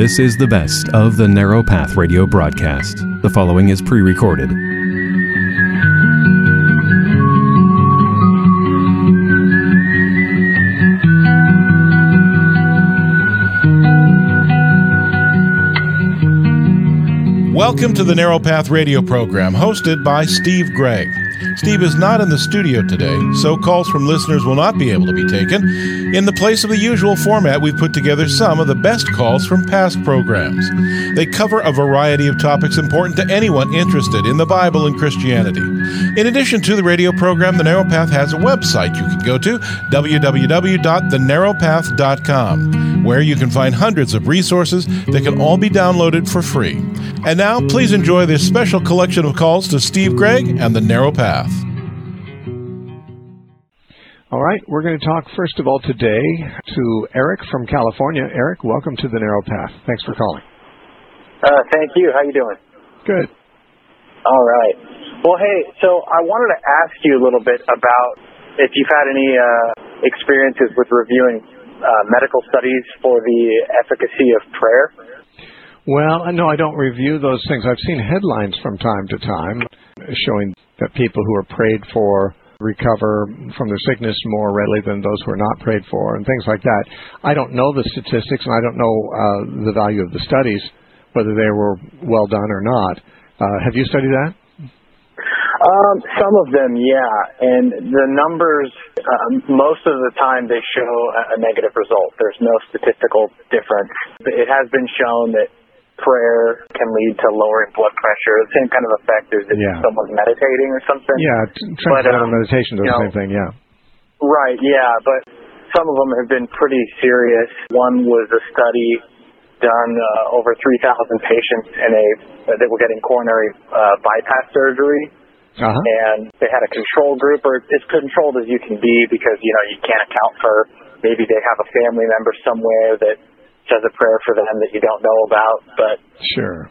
This is the best of the Narrow Path radio broadcast. The following is pre-recorded. Welcome to the Narrow Path radio program, hosted by Steve Gregg. Steve is not in the studio today, so calls from listeners will not be able to be taken. In the place of the usual format, we've put together some of the best calls from past programs. They cover a variety of topics important to anyone interested in the Bible and Christianity. In addition to the radio program, The Narrow Path has a website you can go to, www.thenarrowpath.com, where you can find hundreds of resources that can all be downloaded for free. And now, please enjoy this special collection of calls to Steve Gregg and The Narrow Path. All right, we're going to talk first of all today to Eric from California. Eric, welcome to The Narrow Path. Thanks for calling. Thank you. How you doing? Good. All right. Well, hey, so I wanted to ask you a little bit about if you've had any experiences with reviewing medical studies for the efficacy of prayer. Well, no, I don't review those things. I've seen headlines from time to time showing that people who are prayed for recover from their sickness more readily than those who are not prayed for and things like that. I don't know the statistics, and I don't know the value of the studies, whether they were well done or not. Have you studied that? Some of them, yeah. And the numbers, most of the time they show a negative result. There's no statistical difference. It has been shown that prayer can lead to lowering blood pressure. The same kind of effect as if someone's meditating or something. Yeah, transcendental meditation does the same thing, yeah. Right, yeah, but some of them have been pretty serious. One was a study done over 3,000 patients that were getting coronary bypass surgery. Uh-huh. And they had a control group, or as controlled as you can be, because, you can't account for maybe they have a family member somewhere that says a prayer for them that you don't know about. But sure,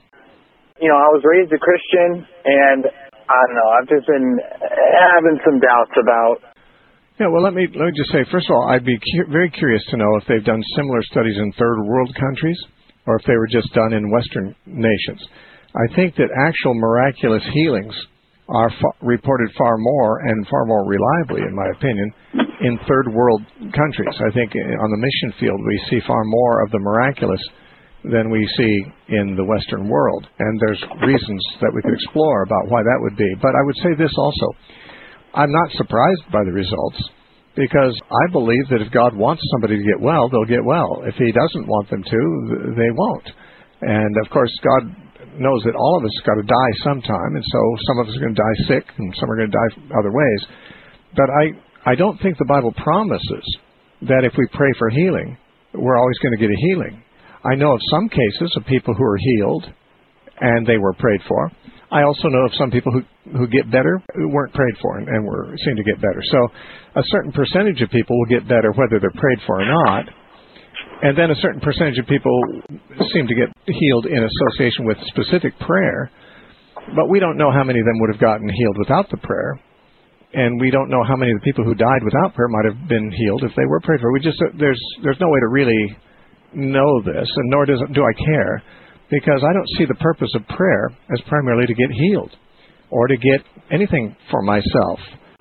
I was raised a Christian, and I don't know, I've just been having some doubts about. Yeah, well, let me just say, first of all, I'd be very curious to know if they've done similar studies in third world countries, or if they were just done in Western nations. I think that actual miraculous healings are reported far more and far more reliably, in my opinion, in third world countries. I think on the mission field we see far more of the miraculous than we see in the Western world. And there's reasons that we could explore about why that would be. But I would say this also. I'm not surprised by the results, because I believe that if God wants somebody to get well, they'll get well. If He doesn't want them to, they won't. And, of course, God knows that all of us got to die sometime, and so some of us are going to die sick, and some are going to die other ways. But I don't think the Bible promises that if we pray for healing, we're always going to get a healing. I know of some cases of people who are healed, and they were prayed for. I also know of some people who get better who weren't prayed for and seem to get better. So a certain percentage of people will get better whether they're prayed for or not. And then a certain percentage of people seem to get healed in association with specific prayer, but we don't know how many of them would have gotten healed without the prayer, and we don't know how many of the people who died without prayer might have been healed if they were prayed for. There's no way to really know this, and nor do I care, because I don't see the purpose of prayer as primarily to get healed or to get anything for myself.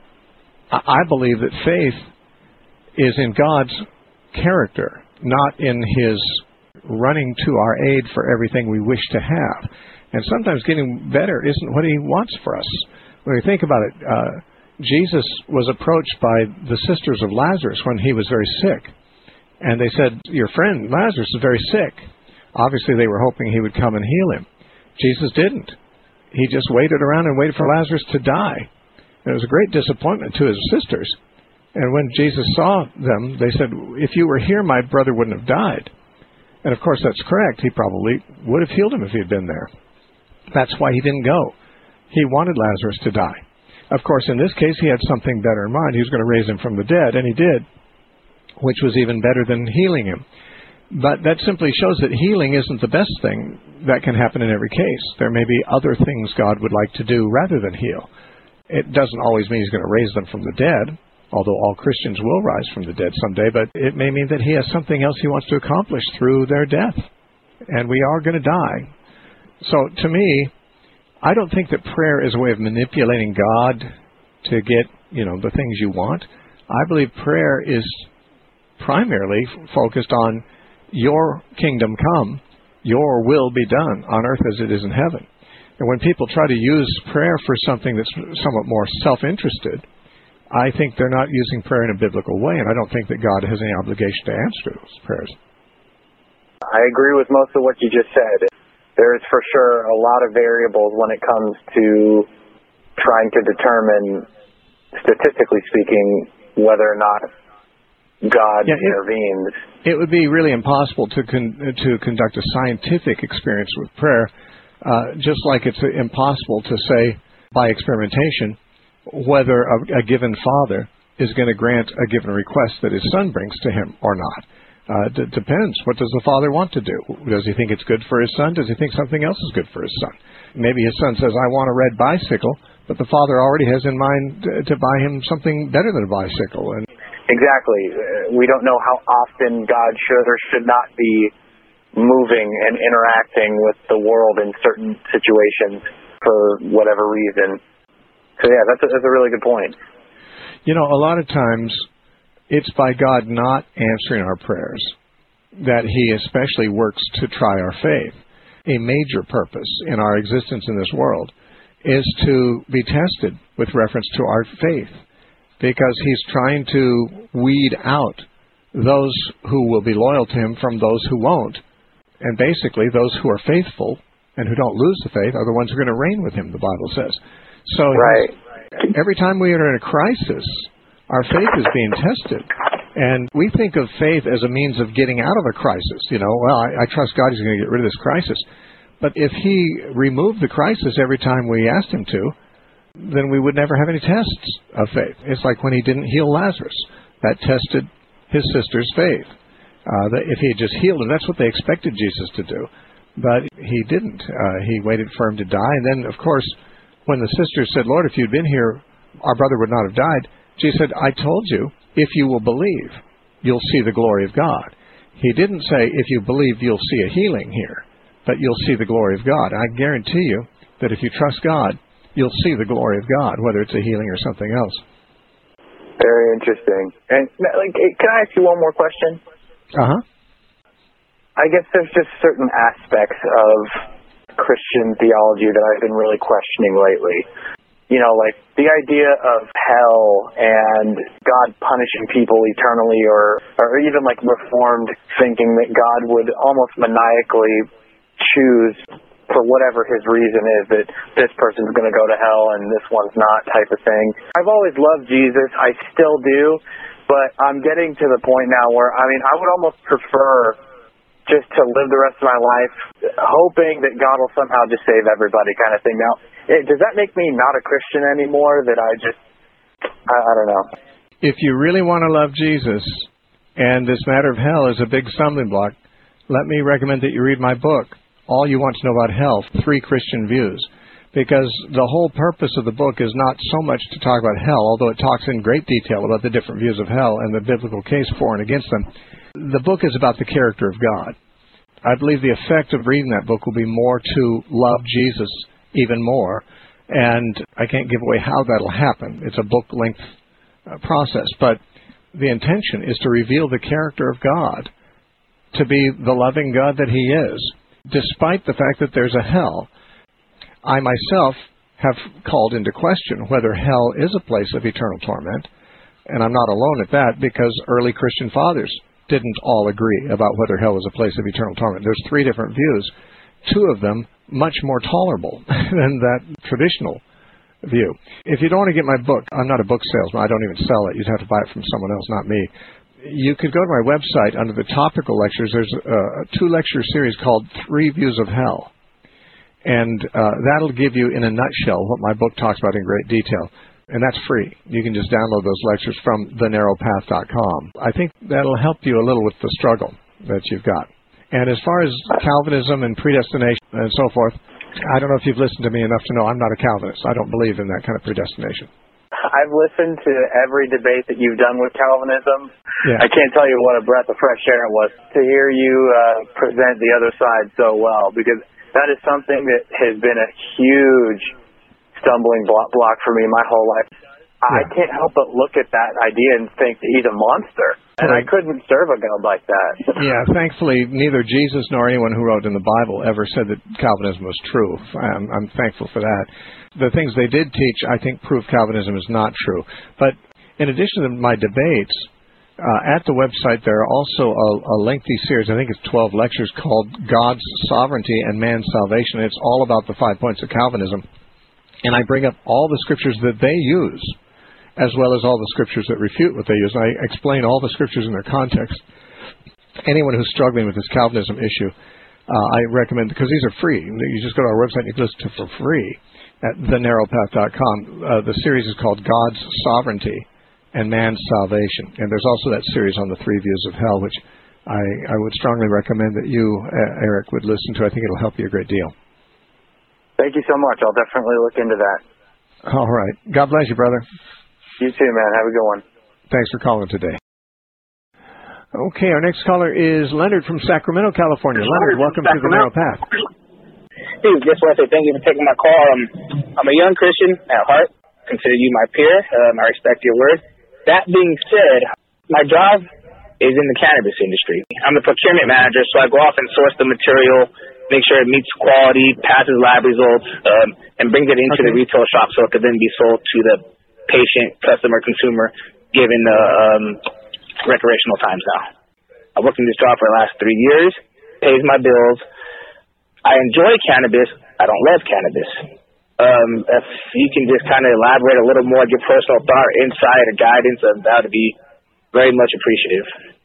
I believe that faith is in God's character, not in His running to our aid for everything we wish to have. And sometimes getting better isn't what He wants for us. When you think about it, Jesus was approached by the sisters of Lazarus when he was very sick. And they said, "Your friend Lazarus is very sick." Obviously they were hoping He would come and heal him. Jesus didn't. He just waited around and waited for Lazarus to die. And it was a great disappointment to His sisters. And when Jesus saw them, they said, "If you were here, my brother wouldn't have died." And of course, that's correct. He probably would have healed him if He had been there. That's why He didn't go. He wanted Lazarus to die. Of course, in this case, He had something better in mind. He was going to raise him from the dead, and He did, which was even better than healing him. But that simply shows that healing isn't the best thing that can happen in every case. There may be other things God would like to do rather than heal. It doesn't always mean He's going to raise them from the dead, although all Christians will rise from the dead someday, but it may mean that He has something else He wants to accomplish through their death. and we are going to die. So to me, I don't think that prayer is a way of manipulating God to get, the things you want. I believe prayer is primarily focused on your kingdom come, your will be done on earth as it is in heaven. And when people try to use prayer for something that's somewhat more self-interested, I think they're not using prayer in a biblical way, and I don't think that God has any obligation to answer those prayers. I agree with most of what you just said. There is for sure a lot of variables when it comes to trying to determine, statistically speaking, whether or not God intervenes. It would be really impossible to conduct a scientific experience with prayer, just like it's impossible to say by experimentation whether a given father is going to grant a given request that his son brings to him or not. It depends. What does the father want to do? Does he think it's good for his son? Does he think something else is good for his son? Maybe his son says, I want a red bicycle, but the father already has in mind to buy him something better than a bicycle. And exactly. We don't know how often God should or should not be moving and interacting with the world in certain situations for whatever reason. So yeah, that's a really good point. A lot of times it's by God not answering our prayers that He especially works to try our faith. A major purpose in our existence in this world is to be tested with reference to our faith, because He's trying to weed out those who will be loyal to Him from those who won't. And basically, those who are faithful and who don't lose the faith are the ones who are going to reign with Him, the Bible says. So every time we are in a crisis, our faith is being tested. And we think of faith as a means of getting out of a crisis. I trust God is going to get rid of this crisis. But if He removed the crisis every time we asked Him to, then we would never have any tests of faith. It's like when He didn't heal Lazarus. That tested his sister's faith. If He had just healed him, that's what they expected Jesus to do. But He didn't. He waited for him to die. And then, of course, when the sisters said, Lord, if you'd been here, our brother would not have died. Jesus said, I told you, if you will believe, you'll see the glory of God. He didn't say, if you believe, you'll see a healing here, but you'll see the glory of God. I guarantee you that if you trust God, you'll see the glory of God, whether it's a healing or something else. Very interesting. And can I ask you one more question? Uh-huh. I guess there's just certain aspects of Christian theology that I've been really questioning lately. Like the idea of hell and God punishing people eternally, or even like Reformed thinking that God would almost maniacally choose, for whatever His reason is, that this person's going to go to hell and this one's not, type of thing. I've always loved Jesus. I still do. But I'm getting to the point now where, I would almost prefer just to live the rest of my life hoping that God will somehow just save everybody, kind of thing. Now, does that make me not a Christian anymore? That I don't know. If you really want to love Jesus, and this matter of hell is a big stumbling block, let me recommend that you read my book, All You Want to Know About Hell, 3 Christian Views. Because the whole purpose of the book is not so much to talk about hell, although it talks in great detail about the different views of hell and the biblical case for and against them. The book is about the character of God. I believe the effect of reading that book will be more to love Jesus even more, and I can't give away how that'll happen. It's a book-length process, but the intention is to reveal the character of God, to be the loving God that He is, despite the fact that there's a hell. I myself have called into question whether hell is a place of eternal torment, and I'm not alone at that, because early Christian fathers didn't all agree about whether hell was a place of eternal torment. There's 3 different views, 2 of them much more tolerable than that traditional view. If you don't want to get my book, I'm not a book salesman, I don't even sell it, you'd have to buy it from someone else, not me. You could go to my website under the topical lectures. There's a 2-lecture series called 3 Views of Hell. And that'll give you, in a nutshell, what my book talks about in great detail. And that's free. You can just download those lectures from thenarrowpath.com. I think that'll help you a little with the struggle that you've got. And as far as Calvinism and predestination and so forth, I don't know if you've listened to me enough to know I'm not a Calvinist. I don't believe in that kind of predestination. I've listened to every debate that you've done with Calvinism. Yeah. I can't tell you what a breath of fresh air it was to hear you present the other side so well, because that is something that has been a huge stumbling block for me my whole life. I can't help but look at that idea and think that he's a monster, and I couldn't serve a God like that. Yeah, thankfully, neither Jesus nor anyone who wrote in the Bible ever said that Calvinism was true. I'm thankful for that. The things they did teach, I think, prove Calvinism is not true. But in addition to my debates, at the website there are also a lengthy series, I think it's 12 lectures, called God's Sovereignty and Man's Salvation. It's all about the 5 points of Calvinism. And I bring up all the scriptures that they use, as well as all the scriptures that refute what they use. And I explain all the scriptures in their context. Anyone who's struggling with this Calvinism issue, I recommend, because these are free. You just go to our website and you can listen to for free at thenarrowpath.com. The series is called God's Sovereignty and Man's Salvation. And there's also that series on the 3 views of hell, which I would strongly recommend that you, Eric, would listen to. I think it'll help you a great deal. Thank you so much. I'll definitely look into that. All right. God bless you, brother. You too, man. Have a good one. Thanks for calling today. Okay, our next caller is Leonard from Sacramento, California. Leonard, welcome to the Narrow Path. Hey, just want to say thank you for taking my call. I'm a young Christian at heart. Consider you my peer. I respect your word. That being said, my job is in the cannabis industry. I'm the procurement manager, so I go off and source the material, make sure it meets quality, passes lab results, and brings it into the retail shop so it could then be sold to the patient, customer, consumer, given the recreational times now. I've worked in this job for the last 3 years, pays my bills. I enjoy cannabis. I don't love cannabis. If you can just kind of elaborate a little more, give personal thought, insight, or guidance, that would be very much appreciative.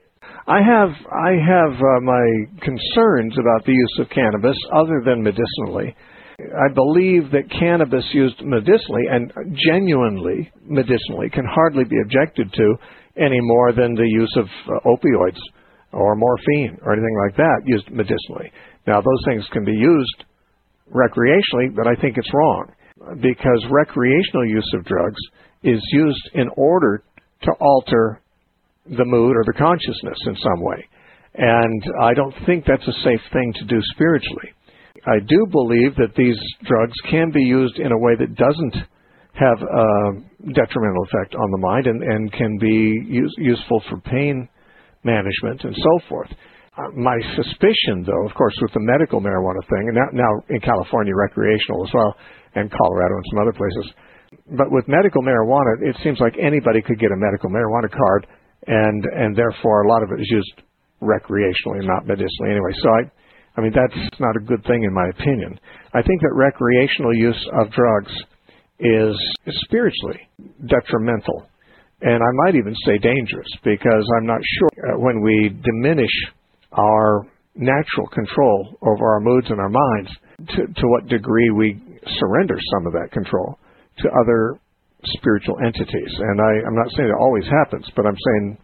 I have my concerns about the use of cannabis other than medicinally. I believe that cannabis used medicinally and genuinely medicinally can hardly be objected to any more than the use of opioids or morphine or anything like that used medicinally. Now, those things can be used recreationally, but I think it's wrong, because recreational use of drugs is used in order to alter the mood or the consciousness in some way. And I don't think that's a safe thing to do spiritually. I do believe that these drugs can be used in a way that doesn't have a detrimental effect on the mind and can be useful for pain management and so forth. My suspicion, though, of course, with the medical marijuana thing, and now in California, recreational as well, and Colorado and some other places, but with medical marijuana, it seems like anybody could get a medical marijuana card, and therefore a lot of it is used recreationally and not medicinally anyway. So I mean, that's not a good thing in my opinion. I think that recreational use of drugs is spiritually detrimental, and I might even say dangerous, because I'm not sure when we diminish our natural control over our moods and our minds, to what degree we surrender some of that control to other spiritual entities. And I'm not saying it always happens, but I'm saying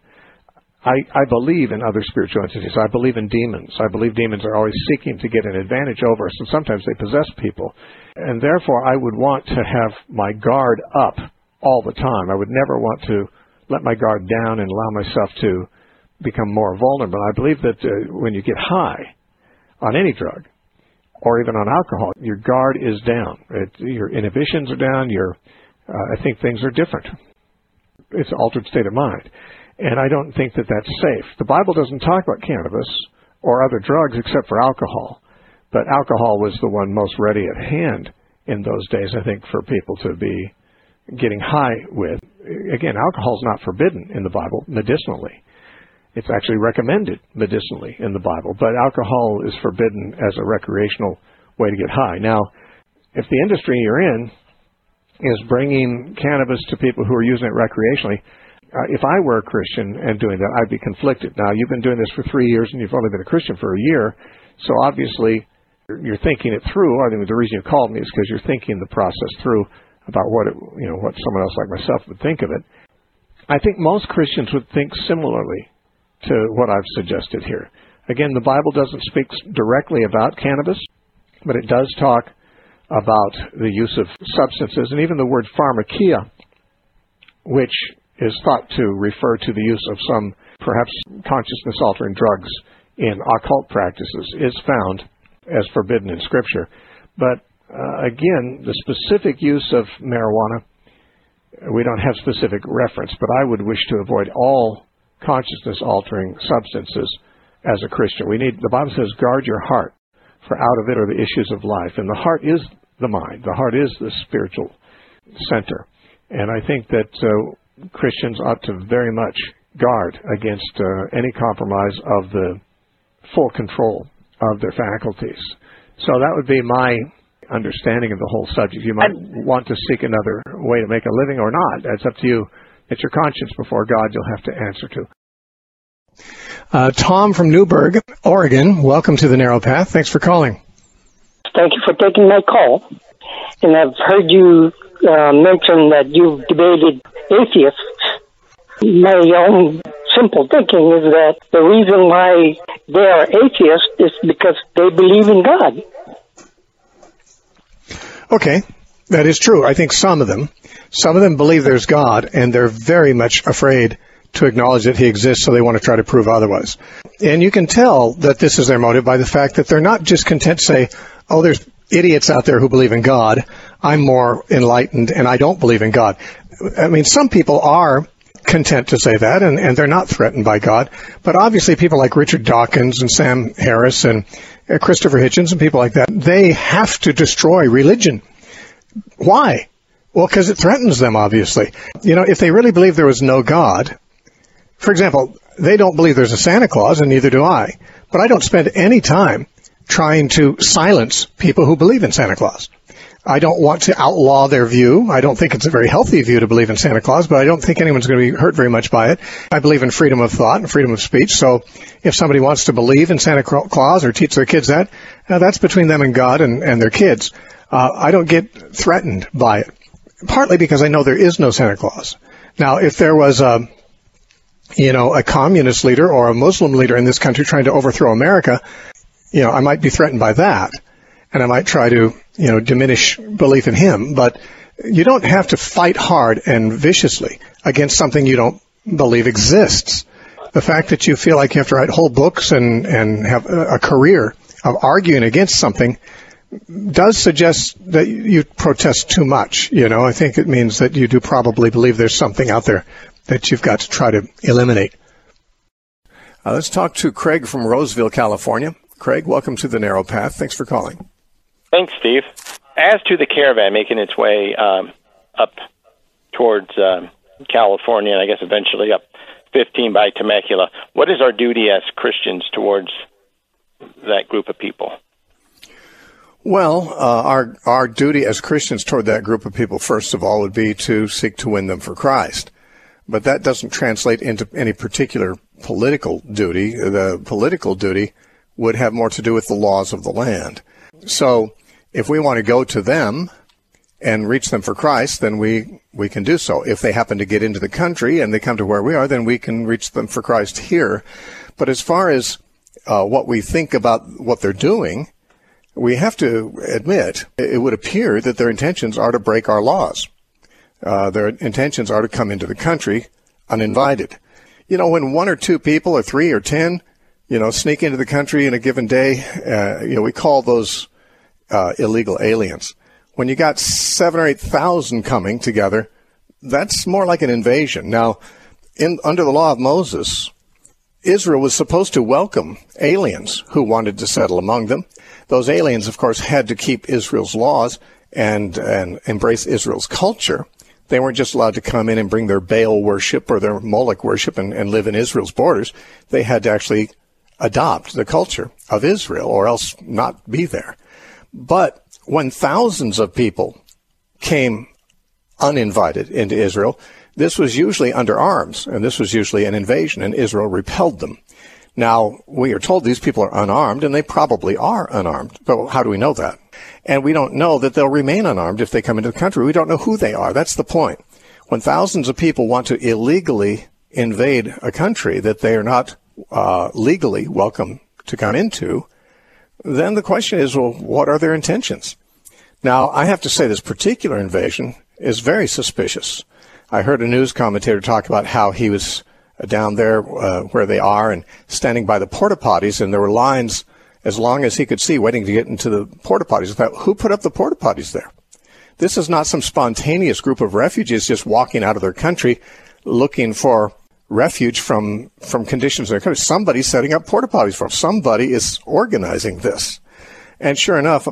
I believe in other spiritual entities. I believe in demons. I believe demons are always seeking to get an advantage over us, and sometimes they possess people. And therefore, I would want to have my guard up all the time. I would never want to let my guard down and allow myself to become more vulnerable. I believe that when you get high on any drug, or even on alcohol, your guard is down. Your inhibitions are down. I think things are different. It's an altered state of mind. And I don't think that that's safe. The Bible doesn't talk about cannabis or other drugs except for alcohol. But alcohol was the one most ready at hand in those days, I think, for people to be getting high with. Again, alcohol is not forbidden in the Bible medicinally. It's actually recommended medicinally in the Bible. But alcohol is forbidden as a recreational way to get high. Now, if the industry you're in is bringing cannabis to people who are using it recreationally, if I were a Christian and doing that, I'd be conflicted. Now, you've been doing this for 3 years, and you've only been a Christian for a year, so obviously you're thinking it through. I think the reason you called me is because you're thinking the process through about what someone else like myself would think of it. I think most Christians would think similarly to what I've suggested here. Again, the Bible doesn't speak directly about cannabis, but it does talk about the use of substances, and even the word pharmakia which is thought to refer to the use of some perhaps consciousness-altering drugs in occult practices, is found as forbidden in Scripture. But again, the specific use of marijuana, we don't have specific reference, but I would wish to avoid all consciousness-altering substances as a Christian. The Bible says, guard your heart, for out of it are the issues of life. And the heart is the mind. The heart is the spiritual center. And I think that Christians ought to very much guard against any compromise of the full control of their faculties. So that would be my understanding of the whole subject. You might want to seek another way to make a living or not. That's up to you. It's your conscience before God you'll have to answer to. Tom from Newberg, Oregon, welcome to the Narrow Path. Thanks for calling. Thank you for taking my call. And I've heard you mention that you've debated atheists. My own simple thinking is that the reason why they are atheists is because they believe in God. Okay, that is true. I think some of them believe there's God, and they're very much afraid to acknowledge that he exists, so they want to try to prove otherwise. And you can tell that this is their motive by the fact that they're not just content to say, oh, there's idiots out there who believe in God. I'm more enlightened, and I don't believe in God. I mean, some people are content to say that, and they're not threatened by God. But obviously people like Richard Dawkins and Sam Harris and Christopher Hitchens and people like that, they have to destroy religion. Why? Well, because it threatens them, obviously. You know, if they really believe there was no God, for example, they don't believe there's a Santa Claus, and neither do I. But I don't spend any time trying to silence people who believe in Santa Claus. I don't want to outlaw their view. I don't think it's a very healthy view to believe in Santa Claus, but I don't think anyone's going to be hurt very much by it. I believe in freedom of thought and freedom of speech. So if somebody wants to believe in Santa Claus or teach their kids that, that's between them and God and their kids. I don't get threatened by it, partly because I know there is no Santa Claus. Now, if there was a communist leader or a Muslim leader in this country trying to overthrow America, I might be threatened by that. And I might try to, diminish belief in him. But you don't have to fight hard and viciously against something you don't believe exists. The fact that you feel like you have to write whole books and have a career of arguing against something does suggest that you protest too much. I think it means that you do probably believe there's something out there that you've got to try to eliminate. Let's talk to Craig from Roseville, California. Craig, welcome to the Narrow Path. Thanks for calling. Thanks, Steve. As to the caravan making its way up towards California, and I guess eventually up 15 by Temecula, what is our duty as Christians towards that group of people? Well, our duty as Christians toward that group of people, first of all, would be to seek to win them for Christ. But that doesn't translate into any particular political duty. The political duty would have more to do with the laws of the land. So if we want to go to them and reach them for Christ, then we can do so. If they happen to get into the country and they come to where we are, then we can reach them for Christ here. But as far as what we think about what they're doing, we have to admit it would appear that their intentions are to break our laws. Their intentions are to come into the country uninvited. When one or two people or 3 or 10, sneak into the country in a given day, we call those illegal aliens. When you got 7,000 or 8,000 coming together, that's more like an invasion. Now, under the law of Moses, Israel was supposed to welcome aliens who wanted to settle among them. Those aliens, of course, had to keep Israel's laws and embrace Israel's culture. They weren't just allowed to come in and bring their Baal worship or their Moloch worship and live in Israel's borders. They had to actually adopt the culture of Israel or else not be there. But when thousands of people came uninvited into Israel, this was usually under arms, and this was usually an invasion, and Israel repelled them. Now, we are told these people are unarmed, and they probably are unarmed. But how do we know that? And we don't know that they'll remain unarmed if they come into the country. We don't know who they are. That's the point. When thousands of people want to illegally invade a country that they are not legally welcome to come into, then the question is, well, what are their intentions? Now, I have to say this particular invasion is very suspicious. I heard a news commentator talk about how he was down there where they are and standing by the porta potties, and there were lines as long as he could see waiting to get into the porta potties. I thought, who put up the porta potties there? This is not some spontaneous group of refugees just walking out of their country looking for refuge from conditions in their country. Somebody's setting up porta potties for them. Somebody is organizing this. And sure enough,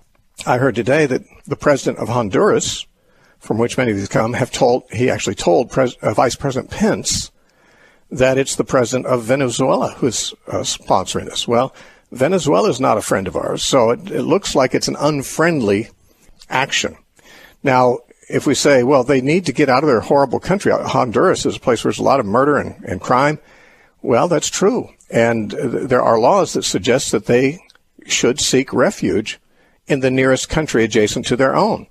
I heard today that the president of Honduras, from which many of these come, he actually told Vice President Pence that it's the president of Venezuela who's sponsoring this. Well, Venezuela is not a friend of ours, so it looks like it's an unfriendly action. Now, if we say, well, they need to get out of their horrible country, Honduras is a place where there's a lot of murder and crime, well, that's true. And there are laws that suggest that they should seek refuge in the nearest country adjacent to their own.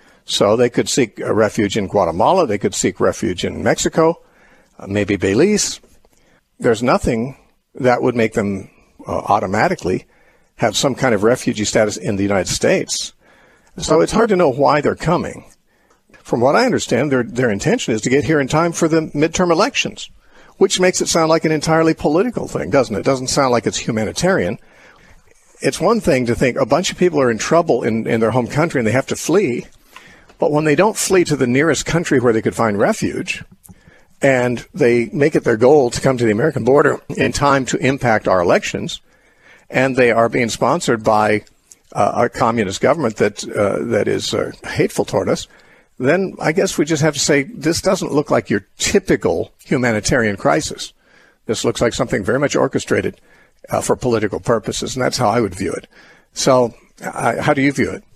So they could seek a refuge in Guatemala, they could seek refuge in Mexico, maybe Belize. There's nothing that would make them automatically have some kind of refugee status in the United States. So it's hard to know why they're coming. From what I understand, their intention is to get here in time for the midterm elections, which makes it sound like an entirely political thing, doesn't it? It doesn't sound like it's humanitarian. It's one thing to think a bunch of people are in trouble in their home country and they have to flee, but when they don't flee to the nearest country where they could find refuge, and they make it their goal to come to the American border in time to impact our elections, and they are being sponsored by a communist government that is hateful toward us, then I guess we just have to say this doesn't look like your typical humanitarian crisis. This looks like something very much orchestrated for political purposes, and that's how I would view it. So how do you view it?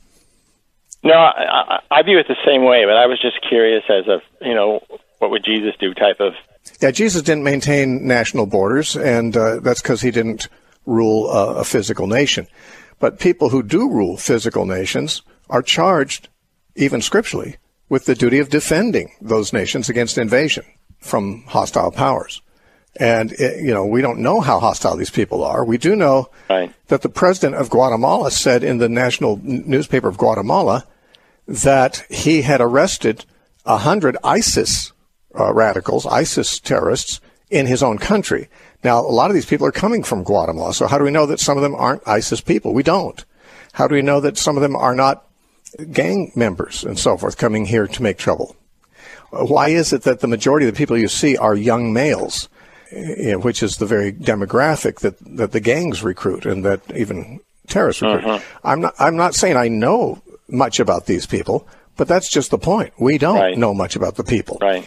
No, I view it the same way, but I was just curious as a, what would Jesus do type of... Yeah, Jesus didn't maintain national borders, and that's because he didn't rule a physical nation. But people who do rule physical nations are charged, even scripturally, with the duty of defending those nations against invasion from hostile powers. And, we don't know how hostile these people are. We do know that the president of Guatemala said in the national newspaper of Guatemala that he had arrested 100 ISIS radicals, ISIS terrorists, in his own country. Now, a lot of these people are coming from Guatemala, so how do we know that some of them aren't ISIS people? We don't. How do we know that some of them are not gang members and so forth coming here to make trouble? Why is it that the majority of the people you see are young males, which is the very demographic that the gangs recruit and that even terrorists recruit? Uh-huh. I'm not saying I know much about these people, but that's just the point. We don't know much about the people. Right.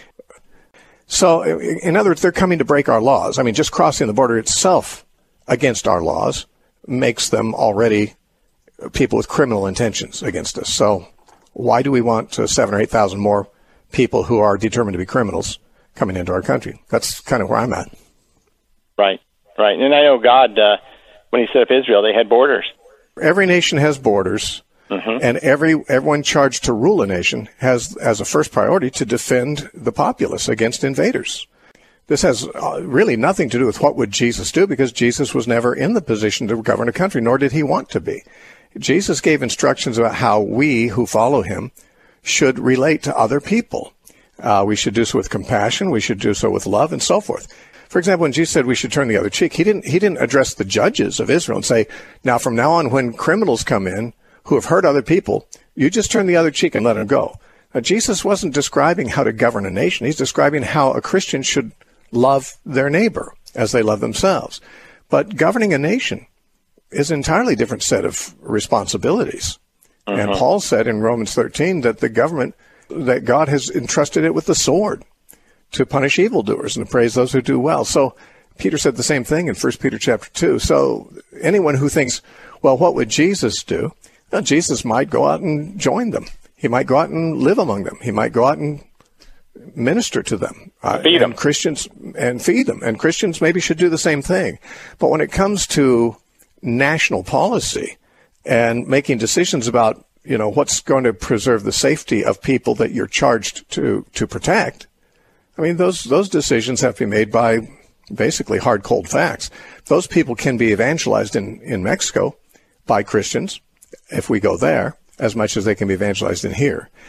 So, in other words, they're coming to break our laws. I mean, just crossing the border itself against our laws makes them already people with criminal intentions against us. So why do we want 7,000 or 8,000 more people who are determined to be criminals coming into our country? That's kind of where I'm at. Right. And I know God, when he set up Israel, they had borders. Every nation has borders. Mm-hmm. And everyone charged to rule a nation has as a first priority to defend the populace against invaders. This has really nothing to do with what would Jesus do, because Jesus was never in the position to govern a country, nor did he want to be. Jesus gave instructions about how we who follow him should relate to other people. We should do so with compassion. We should do so with love and so forth. For example, when Jesus said we should turn the other cheek, he didn't address the judges of Israel and say, now from now on when criminals come in who have hurt other people, you just turn the other cheek and let them go. Now, Jesus wasn't describing how to govern a nation. He's describing how a Christian should love their neighbor as they love themselves. But governing a nation is an entirely different set of responsibilities. Uh-huh. And Paul said in Romans 13 that the government, that God has entrusted it with the sword to punish evildoers and to praise those who do well. So Peter said the same thing in 1 Peter chapter 2. So anyone who thinks, well, what would Jesus do? Well, Jesus might go out and join them. He might go out and live among them. He might go out and minister to them. Feed them. Christians, and feed them. And Christians maybe should do the same thing. But when it comes to national policy and making decisions about, what's going to preserve the safety of people that you're charged to protect, I mean, those decisions have to be made by basically hard, cold facts. Those people can be evangelized in Mexico by Christians, if we go there, as much as they can be evangelized in here.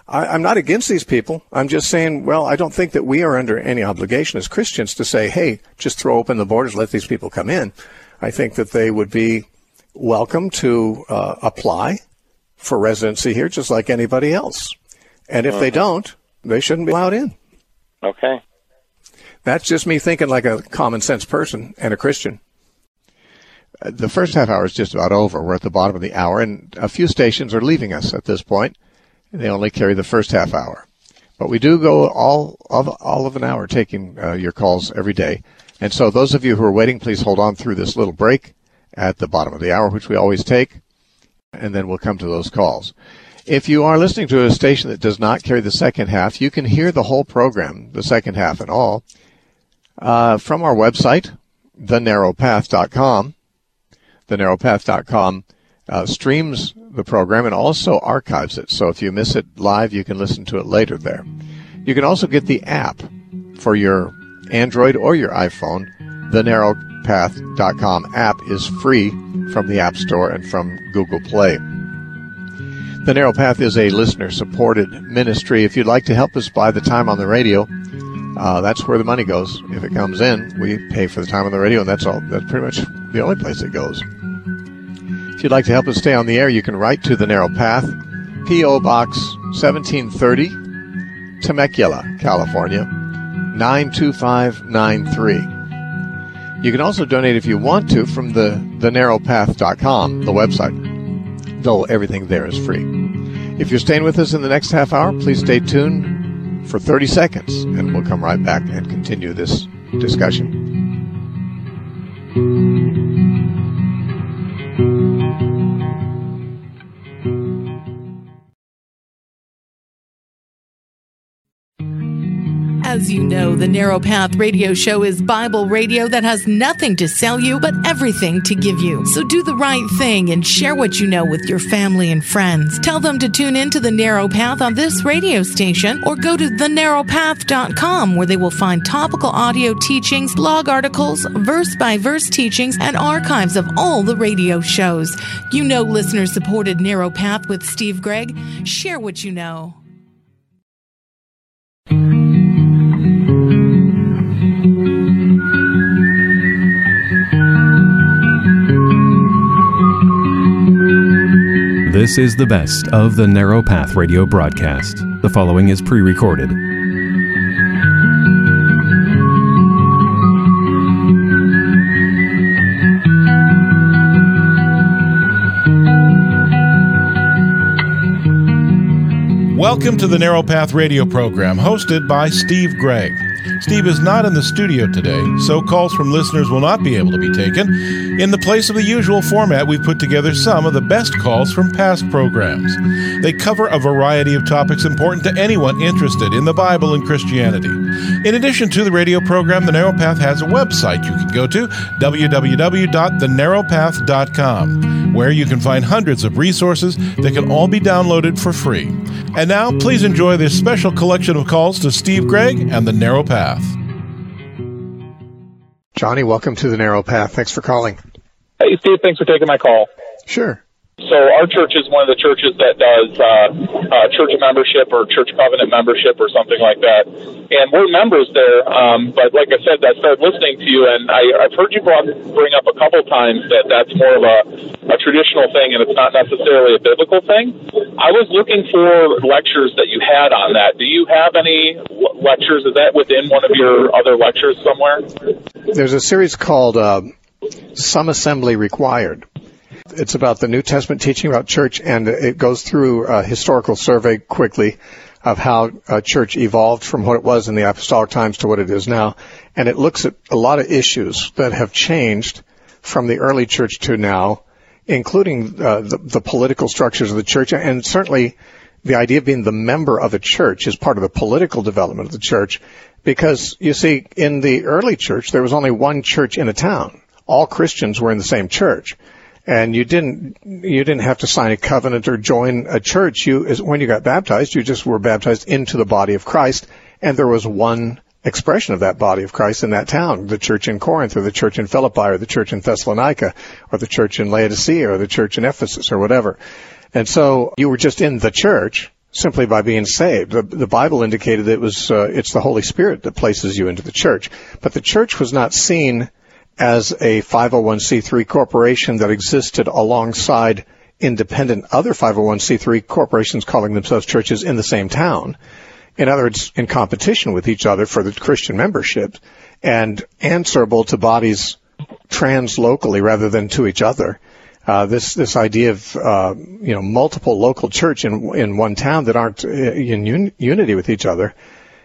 I'm not against these people. I'm just saying, well, I don't think that we are under any obligation as Christians to say, hey, just throw open the borders, let these people come in. I think that they would be welcome to apply for residency here just like anybody else. And if they don't, they shouldn't be allowed in. Okay. That's just me thinking like a common sense person and a Christian. The first half hour is just about over. We're at the bottom of the hour, and a few stations are leaving us at this point. They only carry the first half hour. But we do go all of an hour taking your calls every day. And so those of you who are waiting, please hold on through this little break at the bottom of the hour, which we always take, and then we'll come to those calls. If you are listening to a station that does not carry the second half, you can hear the whole program, the second half and all, from our website, thenarrowpath.com. Thenarrowpath.com streams the program and also archives it. So if you miss it live, you can listen to it later there. You can also get the app for your Android or your iPhone. Thenarrowpath.com app is free from the App Store and from Google Play. The Narrow Path is a listener-supported ministry. If you'd like to help us buy the time on the radio, that's where the money goes. If it comes in, we pay for the time on the radio, and that's all. That's pretty much the only place it goes. If you'd like to help us stay on the air, you can write to The Narrow Path, P.O. Box 1730, Temecula, California, 92593. You can also donate if you want to from thenarrowpath.com, the website, though everything there is free. If you're staying with us in the next half hour, please stay tuned for 30 seconds, and we'll come right back and continue this discussion. As you know, the Narrow Path Radio Show is Bible radio that has nothing to sell you, but everything to give you. So do the right thing and share what you know with your family and friends. Tell them to tune in to the Narrow Path on this radio station, or go to thenarrowpath.com, where they will find topical audio teachings, blog articles, verse-by-verse teachings, and archives of all the radio shows. You know, listener-supported Narrow Path with Steve Gregg. Share what you know. This is the best of the Narrow Path radio broadcast. The following is pre-recorded. Welcome to the Narrow Path radio program, hosted by Steve Gregg. Steve is not in the studio today, so calls from listeners will not be able to be taken. In the place of the usual format, we've put together some of the best calls from past programs. They cover a variety of topics important to anyone interested in the Bible and Christianity. In addition to the radio program, The Narrow Path has a website you can go to, www.thenarrowpath.com, where you can find hundreds of resources that can all be downloaded for free. And now, please enjoy this special collection of calls to Steve Gregg and The Narrow Path. Johnny, welcome to The Narrow Path. Thanks for calling. Hey, Steve, thanks for taking my call. Sure. So our church is one of the churches that does church membership or church covenant membership or something like that. And we're members there. But like I said, I started listening to you, and I've heard you bring up a couple times that that's more of a traditional thing, and it's not necessarily a biblical thing. I was looking for lectures that you had on that. Do you have any lectures? Is that within one of your other lectures somewhere? There's a series called Some Assembly Required. It's about the New Testament teaching about church, and it goes through a historical survey quickly of how church evolved from what it was in the apostolic times to what it is now. And it looks at a lot of issues that have changed from the early church to now, including the political structures of the church. And certainly the idea of being the member of a church is part of the political development of the church. Because, you see, in the early church, there was only one church in a town. All Christians were in the same church. And you didn't have to sign a covenant or join a church. When you got baptized, you just were baptized into the body of Christ, and there was one expression of that body of Christ in that town, the church in Corinth, or the church in Philippi, or the church in Thessalonica, or the church in Laodicea, or the church in Ephesus, or whatever. And so you were just in the church, simply by being saved. The Bible indicated that it's the Holy Spirit that places you into the church. But the church was not seen as a 501c3 corporation that existed alongside independent other 501c3 corporations calling themselves churches in the same town. In other words, in competition with each other for the Christian membership and answerable to bodies translocally rather than to each other. This idea of multiple local church in one town that aren't in unity with each other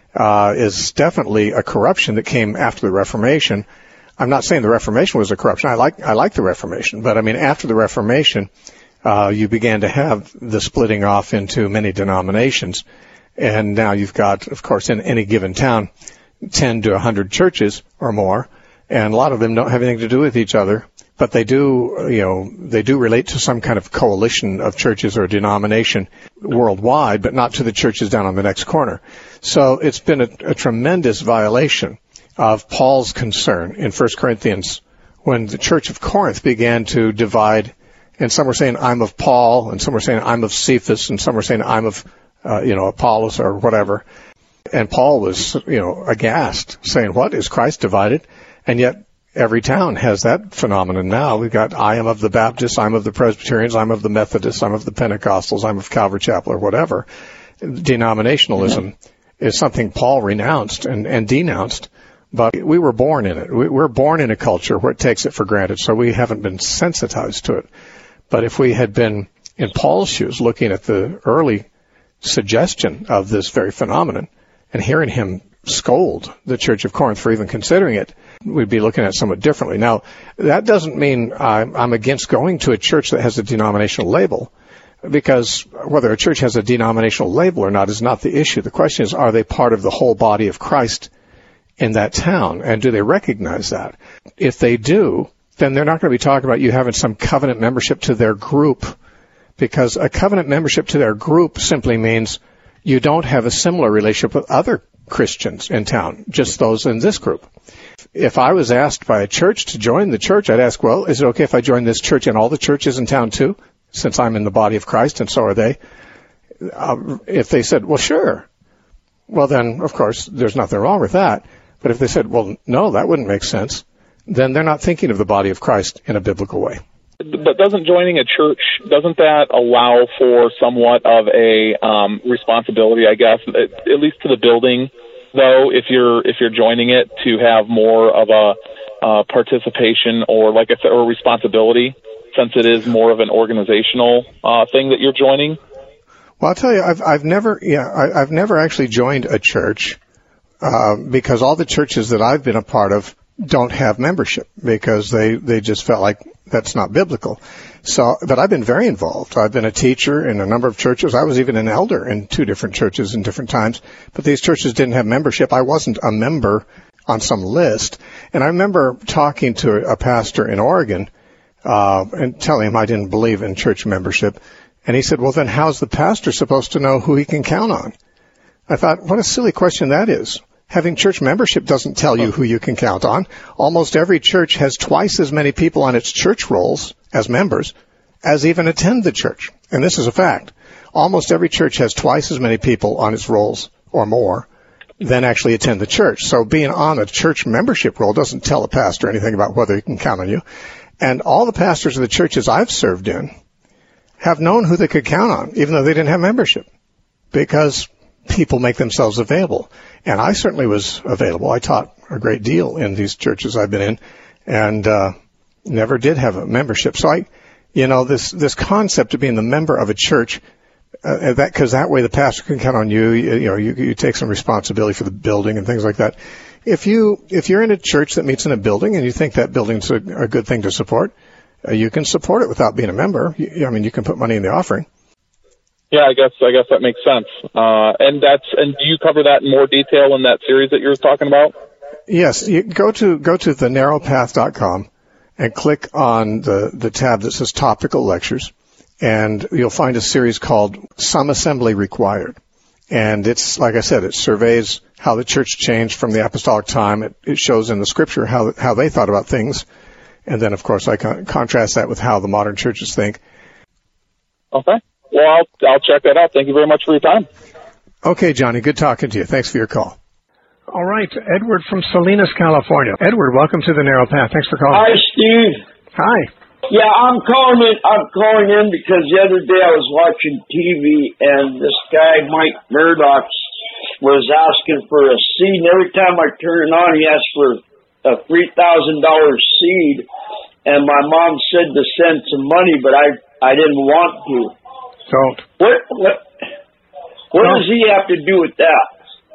is definitely a corruption that came after the Reformation. I'm not saying the Reformation was a corruption. I like the Reformation, but I mean after the Reformation, you began to have the splitting off into many denominations, and now you've got, of course, in any given town, 10 to 100 churches or more, and a lot of them don't have anything to do with each other. But they do relate to some kind of coalition of churches or denomination worldwide, but not to the churches down on the next corner. So it's been a tremendous violation of Paul's concern in 1 Corinthians when the church of Corinth began to divide, and some were saying, I'm of Paul, and some were saying, I'm of Cephas, and some were saying, I'm of, Apollos or whatever. And Paul was, aghast, saying, what, is Christ divided? And yet, every town has that phenomenon now. We've got, I am of the Baptists, I'm of the Presbyterians, I'm of the Methodists, I'm of the Pentecostals, I'm of Calvary Chapel, or whatever. Denominationalism is something Paul renounced and denounced, but we were born in it. We're born in a culture where it takes it for granted, so we haven't been sensitized to it. But if we had been in Paul's shoes, looking at the early suggestion of this very phenomenon and hearing him scold the Church of Corinth for even considering it, we'd be looking at it somewhat differently. Now, that doesn't mean I'm against going to a church that has a denominational label, because whether a church has a denominational label or not is not the issue. The question is, are they part of the whole body of Christ in that town, and do they recognize that? If they do, then they're not going to be talking about you having some covenant membership to their group, because a covenant membership to their group simply means you don't have a similar relationship with other Christians in town, just those in this group. If I was asked by a church to join the church, I'd ask, well, is it okay if I join this church and all the churches in town too, since I'm in the body of Christ and so are they? If they said, well, sure, well then, of course, there's nothing wrong with that. But if they said, well, no, that wouldn't make sense, then they're not thinking of the body of Christ in a biblical way. But doesn't joining a church, doesn't that allow for somewhat of a responsibility, I guess, at least to the building, though, if you're joining it, to have more of a participation or, like I said, or responsibility, since it is more of an organizational thing that you're joining? Well, I'll tell you, I've never actually joined a church because all the churches that I've been a part of don't have membership, because they just felt like that's not biblical. So, but I've been very involved. I've been a teacher in a number of churches. I was even an elder in 2 different churches in different times, but these churches didn't have membership. I wasn't a member on some list. And I remember talking to a pastor in Oregon, and telling him I didn't believe in church membership. And he said, well, then how's the pastor supposed to know who he can count on? I thought, what a silly question that is. Having church membership doesn't tell you who you can count on. Almost every church has twice as many people on its church rolls as members as even attend the church. And this is a fact. Almost every church has twice as many people on its rolls or more than actually attend the church. So being on a church membership roll doesn't tell a pastor anything about whether he can count on you. And all the pastors of the churches I've served in have known who they could count on, even though they didn't have membership, because people make themselves available. And I certainly was available. I taught a great deal in these churches I've been in, and never did have a membership. So this concept of being the member of a church, because that way the pastor can count on you. You take some responsibility for the building and things like that. If you're in a church that meets in a building and you think that building's a good thing to support, you can support it without being a member. You can put money in the offering. Yeah, I guess that makes sense. And do you cover that in more detail in that series that you were talking about? Yes, you go to thenarrowpath.com and click on the tab that says Topical Lectures, and you'll find a series called Some Assembly Required. And it's, like I said, it surveys how the church changed from the apostolic time. It shows in the scripture how they thought about things. And then, of course, I contrast that with how the modern churches think. Okay. Well, I'll check that out. Thank you very much for your time. Okay, Johnny, good talking to you. Thanks for your call. All right, Edward from Salinas, California. Edward, welcome to the Narrow Path. Thanks for calling. Hi, Steve. Hi. Yeah, I'm calling in because the other day I was watching TV and this guy, Mike Murdoch, was asking for a seed. And every time I turn it on, he asked for a $3,000 seed. And my mom said to send some money, but I didn't want to. So what does he have to do with that?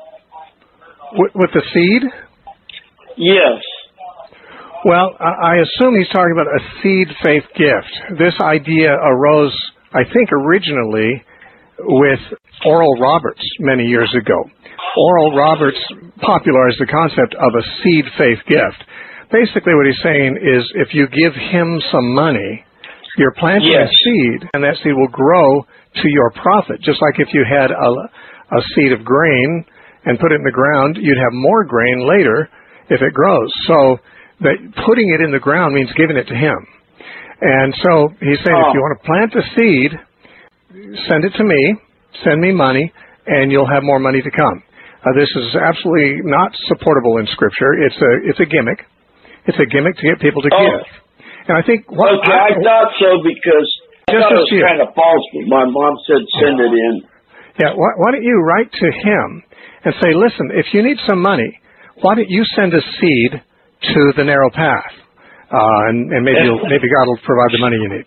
With the seed? Yes. Well, I assume he's talking about a seed faith gift. This idea arose, I think, originally with Oral Roberts many years ago. Oral Roberts popularized the concept of a seed faith gift. Basically what he's saying is if you give him some money, you're planting a seed, and that seed will grow to your profit. Just like if you had a seed of grain and put it in the ground, you'd have more grain later if it grows. So that putting it in the ground means giving it to him. And so he's saying if you want to plant a seed, send it to me, send me money, and you'll have more money to come. This is absolutely not supportable in Scripture. It's a gimmick. It's a gimmick to get people to give. And I think... I thought so because I thought it was kind of false, but my mom said send it in. Yeah, why don't you write to him and say, listen, if you need some money, why don't you send a seed to the Narrow Path, and maybe God will provide the money you need.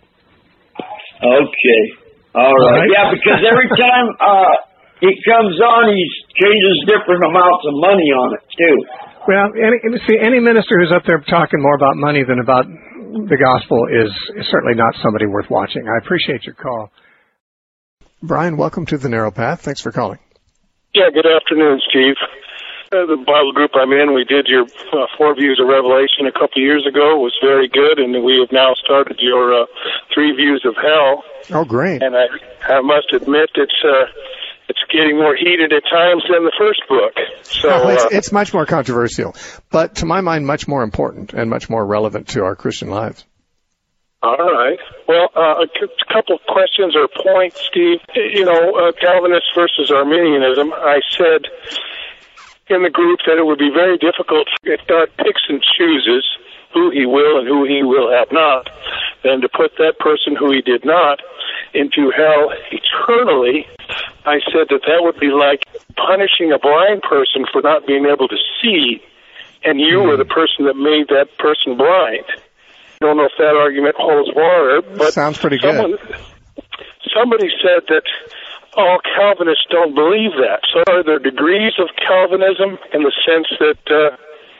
Okay, all right. Yeah, because every time he comes on, he changes different amounts of money on it too. Well, any minister who's up there talking more about money than about the gospel is certainly not somebody worth watching. I appreciate your call. Brian, welcome to the Narrow Path. Thanks for calling. Yeah, good afternoon, Steve. The Bible group I'm in, we did your 4 views of Revelation a couple of years ago. It was very good, and we have now started your 3 views of hell. Oh, great. And I must admit it's getting more heated at times than the first book. So it's much more controversial, but to my mind, much more important and much more relevant to our Christian lives. All right. Well, a couple of questions or points, Steve. Calvinist versus Arminianism. I said in the group that it would be very difficult if God picks and chooses who he will and who he will have not, then to put that person who he did not into hell eternally. I said that would be like punishing a blind person for not being able to see, and you were the person that made that person blind. I don't know if that argument holds water, but sounds pretty good. Somebody said that all Calvinists don't believe that. So are there degrees of Calvinism in the sense that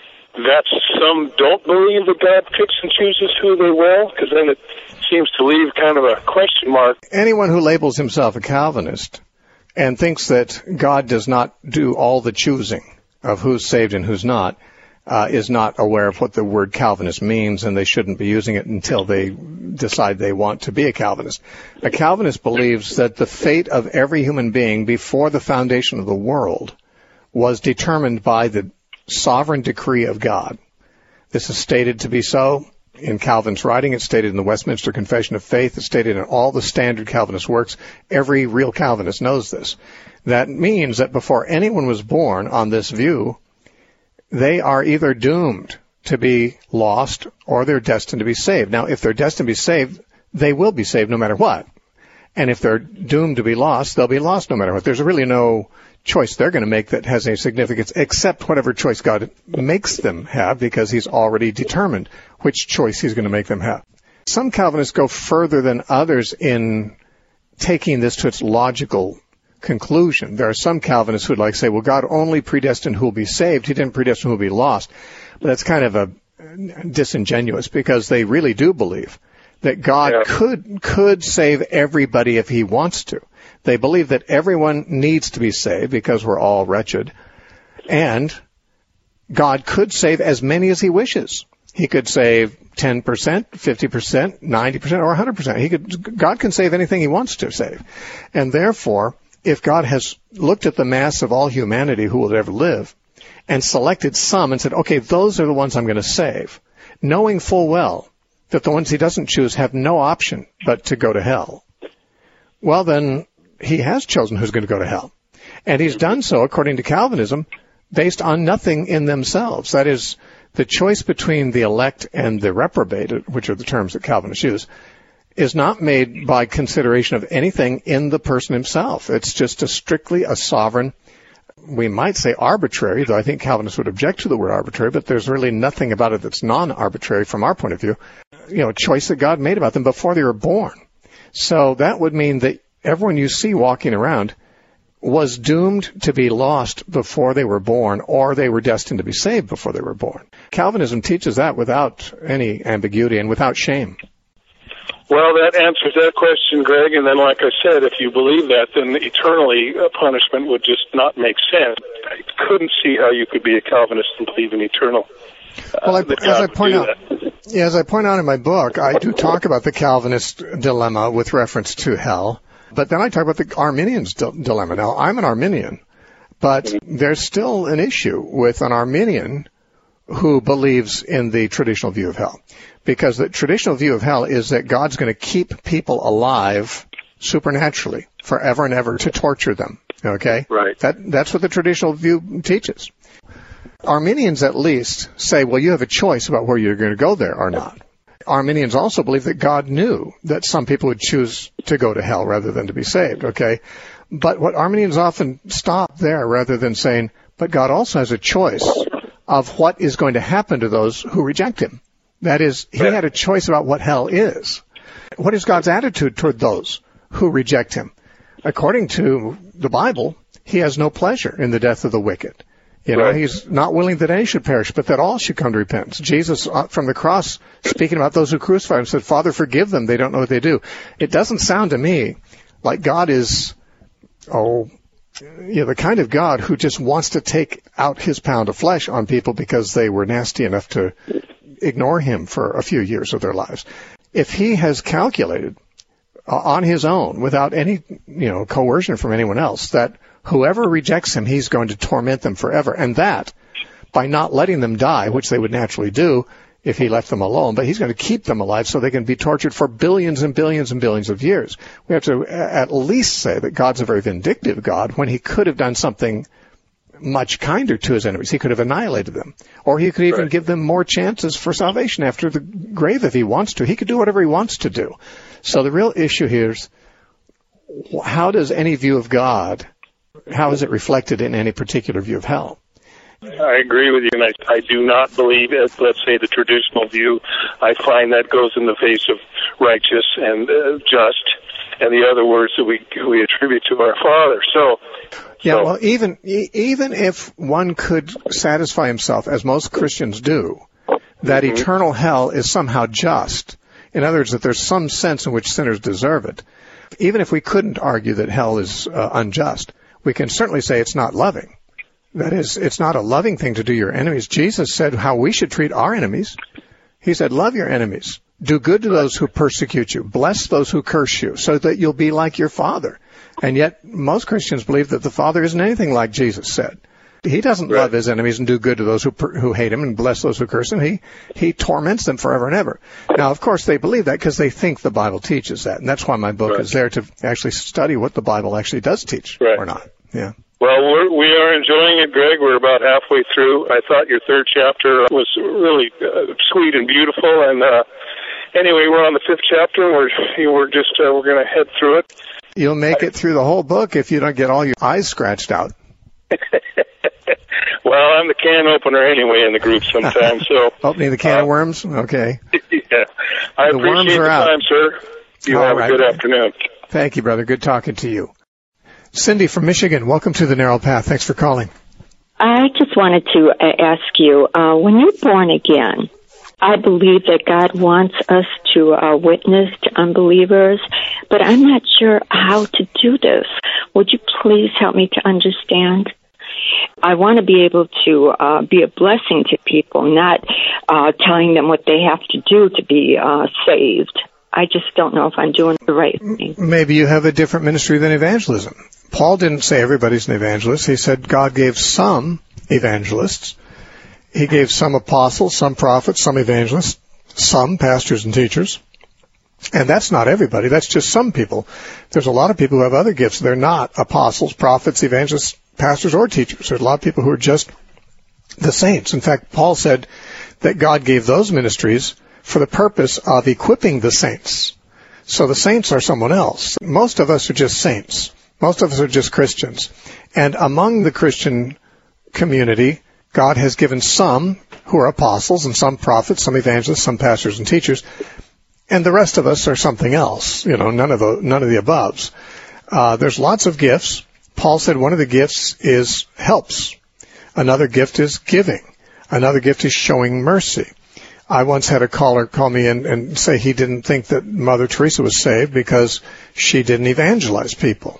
some don't believe that God picks and chooses who they will? Because then it seems to leave kind of a question mark. Anyone who labels himself a Calvinist and thinks that God does not do all the choosing of who's saved and who's not is not aware of what the word Calvinist means, and they shouldn't be using it until they decide they want to be a Calvinist. A Calvinist believes that the fate of every human being before the foundation of the world was determined by the sovereign decree of God. This is stated to be so in Calvin's writing. It's stated in the Westminster Confession of Faith. It's stated in all the standard Calvinist works. Every real Calvinist knows this. That means that before anyone was born on this view, they are either doomed to be lost or they're destined to be saved. Now, if they're destined to be saved, they will be saved no matter what. And if they're doomed to be lost, they'll be lost no matter what. There's really no choice they're going to make that has any significance except whatever choice God makes them have, because he's already determined which choice he's going to make them have. Some Calvinists go further than others in taking this to its logical conclusion. There are some Calvinists who would like to say, well, God only predestined who will be saved. He didn't predestine who will be lost. But that's kind of a disingenuous, because they really do believe that God could save everybody if he wants to. They believe that everyone needs to be saved because we're all wretched. And God could save as many as he wishes. He could save 10%, 50%, 90%, or 100%. God can save anything he wants to save. And therefore, if God has looked at the mass of all humanity who will ever live and selected some and said, okay, those are the ones I'm going to save, knowing full well that the ones he doesn't choose have no option but to go to hell, well, then he has chosen who's going to go to hell. And he's done so, according to Calvinism, based on nothing in themselves. That is, the choice between the elect and the reprobate, which are the terms that Calvinists use, is not made by consideration of anything in the person himself. It's just strictly a sovereign, we might say arbitrary, though I think Calvinists would object to the word arbitrary, but there's really nothing about it that's non-arbitrary from our point of view, choice that God made about them before they were born. So that would mean that everyone you see walking around was doomed to be lost before they were born, or they were destined to be saved before they were born. Calvinism teaches that without any ambiguity and without shame. Well, that answers that question, Greg. And then, like I said, if you believe that, then eternally punishment would just not make sense. I couldn't see how you could be a Calvinist and believe in eternal. Well, as I point out in my book, I do talk about the Calvinist dilemma with reference to hell. But then I talk about the Arminian's dilemma. Now, I'm an Arminian, but there's still an issue with an Arminian who believes in the traditional view of hell. Because the traditional view of hell is that God's going to keep people alive supernaturally forever and ever to torture them. Okay? Right. That's what the traditional view teaches. Arminians at least say, well, you have a choice about where you're going to go there or not. Arminians also believe that God knew that some people would choose to go to hell rather than to be saved, okay? But what Arminians often stop there rather than saying, but God also has a choice of what is going to happen to those who reject him. That is, he had a choice about what hell is. What is God's attitude toward those who reject him? According to the Bible, he has no pleasure in the death of the wicked. He's not willing that any should perish, but that all should come to repentance. Jesus, from the cross, speaking about those who crucified him, said, Father, forgive them. They don't know what they do. It doesn't sound to me like God is, the kind of God who just wants to take out his pound of flesh on people because they were nasty enough to ignore him for a few years of their lives. If he has calculated on his own, without any, coercion from anyone else, that whoever rejects him, he's going to torment them forever. And that, by not letting them die, which they would naturally do if he left them alone, but he's going to keep them alive so they can be tortured for billions and billions and billions of years. We have to at least say that God's a very vindictive God when he could have done something much kinder to his enemies. He could have annihilated them. Or he could even give them more chances for salvation after the grave if he wants to. He could do whatever he wants to do. So the real issue here is, how does any view of God, how is it reflected in any particular view of hell? I agree with you, and I do not believe, let's say, the traditional view. I find that goes in the face of righteous and just, and the other words that we attribute to our Father. Well, even if one could satisfy himself, as most Christians do, that eternal hell is somehow just, in other words, that there's some sense in which sinners deserve it, even if we couldn't argue that hell is unjust, we can certainly say it's not loving. That is, it's not a loving thing to do your enemies. Jesus said how we should treat our enemies. He said, love your enemies. Do good to those who persecute you. Bless those who curse you, so that you'll be like your Father. And yet, most Christians believe that the Father isn't anything like Jesus said. He doesn't love his enemies and do good to those who hate him and bless those who curse him. He torments them forever and ever. Now, of course, they believe that because they think the Bible teaches that. And that's why my book is there, to actually study what the Bible actually does teach or not. Yeah. Well, we are enjoying it, Greg. We're about halfway through. I thought your third chapter was really sweet and beautiful. And anyway, we're on the fifth chapter, and we're going to head through it. You'll make it through the whole book if you don't get all your eyes scratched out. Well, I'm the can opener anyway in the group sometimes. So opening the can of worms? Okay. Yeah. I appreciate the time, sir. You have a good afternoon. Thank you, brother. Good talking to you. Cindy from Michigan, welcome to the Narrow Path. Thanks for calling. I just wanted to ask you, when you're born again, I believe that God wants us to witness to unbelievers, but I'm not sure how to do this. Would you please help me to understand? I want to be able to be a blessing to people, not telling them what they have to do to be saved. I just don't know if I'm doing the right thing. Maybe you have a different ministry than evangelism. Paul didn't say everybody's an evangelist. He said God gave some evangelists. He gave some apostles, some prophets, some evangelists, some pastors and teachers. And that's not everybody. That's just some people. There's a lot of people who have other gifts. They're not apostles, prophets, evangelists, pastors, or teachers. There's a lot of people who are just the saints. In fact, Paul said that God gave those ministries for the purpose of equipping the saints. So the saints are someone else. Most of us are just saints. Most of us are just Christians. And among the Christian community, God has given some who are apostles and some prophets, some evangelists, some pastors and teachers, and the rest of us are something else. None of the aboves. There's lots of gifts. Paul said one of the gifts is helps. Another gift is giving. Another gift is showing mercy. I once had a caller call me in and say he didn't think that Mother Teresa was saved because she didn't evangelize people.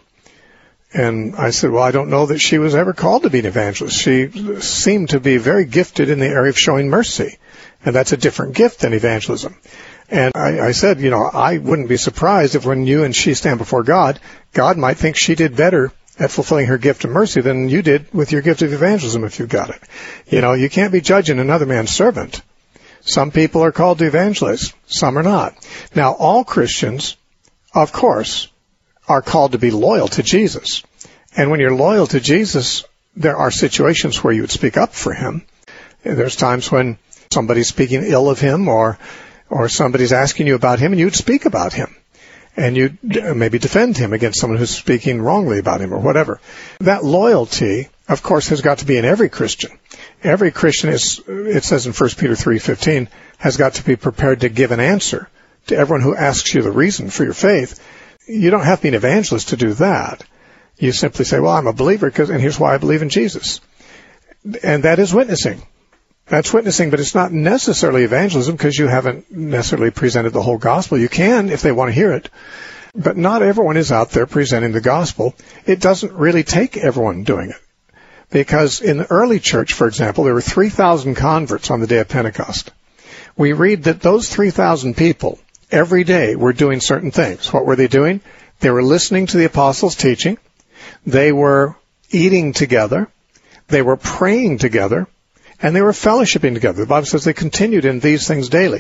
And I said, well, I don't know that she was ever called to be an evangelist. She seemed to be very gifted in the area of showing mercy. And that's a different gift than evangelism. And I said, I wouldn't be surprised if when you and she stand before God, God might think she did better at fulfilling her gift of mercy than you did with your gift of evangelism if you got it. You can't be judging another man's servant. Some people are called to evangelize. Some are not. Now, all Christians, of course, are called to be loyal to Jesus. And when you're loyal to Jesus, there are situations where you would speak up for him. There's times when somebody's speaking ill of him or somebody's asking you about him, and you'd speak about him. And you'd maybe defend him against someone who's speaking wrongly about him or whatever. That loyalty, of course, has got to be in every Christian. Every Christian is, it says in 1 Peter 3:15, has got to be prepared to give an answer to everyone who asks you the reason for your faith. You don't have to be an evangelist to do that. You simply say, well, I'm a believer and here's why I believe in Jesus. And that is witnessing. That's witnessing, but it's not necessarily evangelism because you haven't necessarily presented the whole gospel. You can if they want to hear it. But not everyone is out there presenting the gospel. It doesn't really take everyone doing it. Because in the early church, for example, there were 3,000 converts on the day of Pentecost. We read that those 3,000 people every day were doing certain things. What were they doing? They were listening to the apostles' teaching. They were eating together. They were praying together. And they were fellowshipping together. The Bible says they continued in these things daily.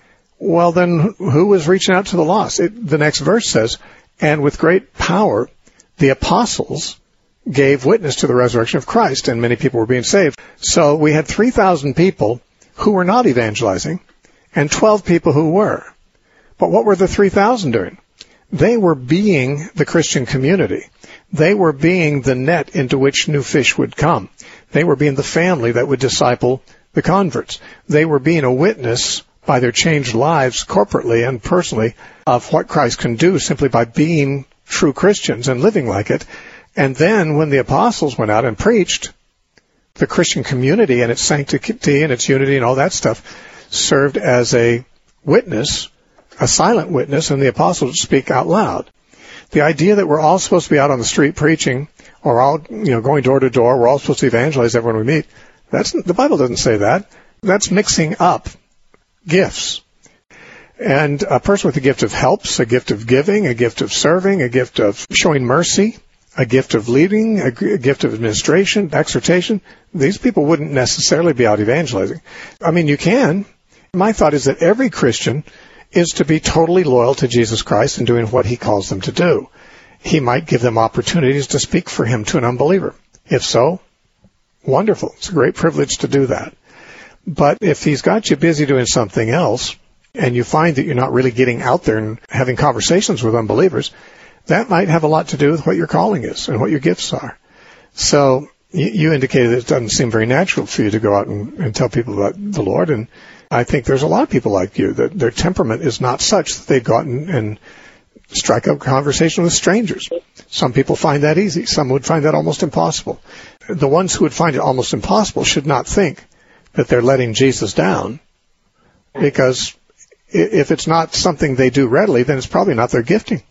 Well, then who was reaching out to the lost? The next verse says, and with great power, the apostles gave witness to the resurrection of Christ, and many people were being saved. So we had 3,000 people who were not evangelizing, and 12 people who were. But what were the 3,000 doing? They were being the Christian community. They were being the net into which new fish would come. They were being the family that would disciple the converts. They were being a witness by their changed lives corporately and personally of what Christ can do simply by being true Christians and living like it. And then when the apostles went out and preached, the Christian community and its sanctity and its unity and all that stuff served as a witness, a silent witness, and the apostles would speak out loud. The idea that we're all supposed to be out on the street preaching or all, going door to door, we're all supposed to evangelize everyone we meet, the Bible doesn't say that. That's mixing up gifts. And a person with a gift of helps, a gift of giving, a gift of serving, a gift of showing mercy, a gift of leading, a gift of administration, exhortation, these people wouldn't necessarily be out evangelizing. I mean, you can. My thought is that every Christian is to be totally loyal to Jesus Christ and doing what he calls them to do. He might give them opportunities to speak for him to an unbeliever. If so, wonderful. It's a great privilege to do that. But if he's got you busy doing something else, and you find that you're not really getting out there and having conversations with unbelievers, that might have a lot to do with what your calling is and what your gifts are. So you indicated that it doesn't seem very natural for you to go out and tell people about the Lord, and I think there's a lot of people like you that their temperament is not such that they've gotten and strike up conversation with strangers. Some people find that easy. Some would find that almost impossible. The ones who would find it almost impossible should not think that they're letting Jesus down, because if it's not something they do readily, then it's probably not their gifting.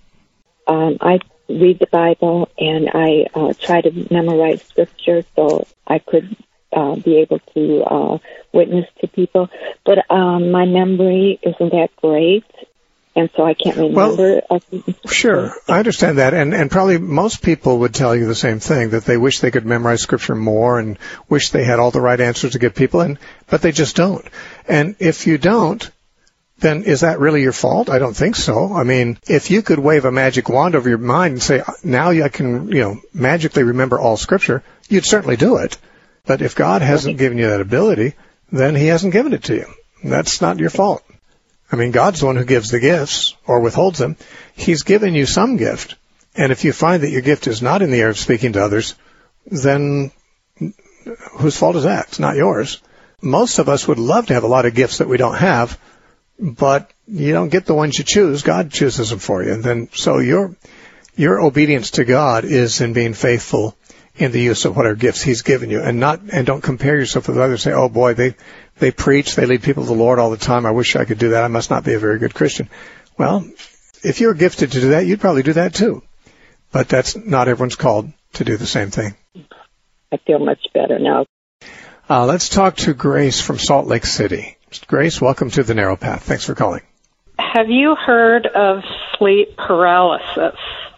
I read the Bible, and I try to memorize Scripture so I could be able to witness to people. But my memory isn't that great, and so I can't remember. Well, sure, I understand that, and probably most people would tell you the same thing, that they wish they could memorize Scripture more and wish they had all the right answers to give people, but they just don't. And if you don't, then is that really your fault? I don't think so. I mean, if you could wave a magic wand over your mind and say, now I can, magically remember all Scripture, you'd certainly do it. But if God hasn't given you that ability, then He hasn't given it to you. That's not your fault. I mean, God's the one who gives the gifts or withholds them. He's given you some gift. And if you find that your gift is not in the area of speaking to others, then whose fault is that? It's not yours. Most of us would love to have a lot of gifts that we don't have, but you don't get the ones you choose. God chooses them for you. And then, so your obedience to God is in being faithful in the use of whatever gifts He's given you, and don't compare yourself with others. Say, oh boy, they preach, they lead people to the Lord all the time. I wish I could do that. I must not be a very good Christian. Well, if you're gifted to do that, you'd probably do that too. But that's not everyone's called to do the same thing. I feel much better now. Let's talk to Grace from Salt Lake City. Grace, welcome to the Narrow Path. Thanks for calling. Have you heard of sleep paralysis?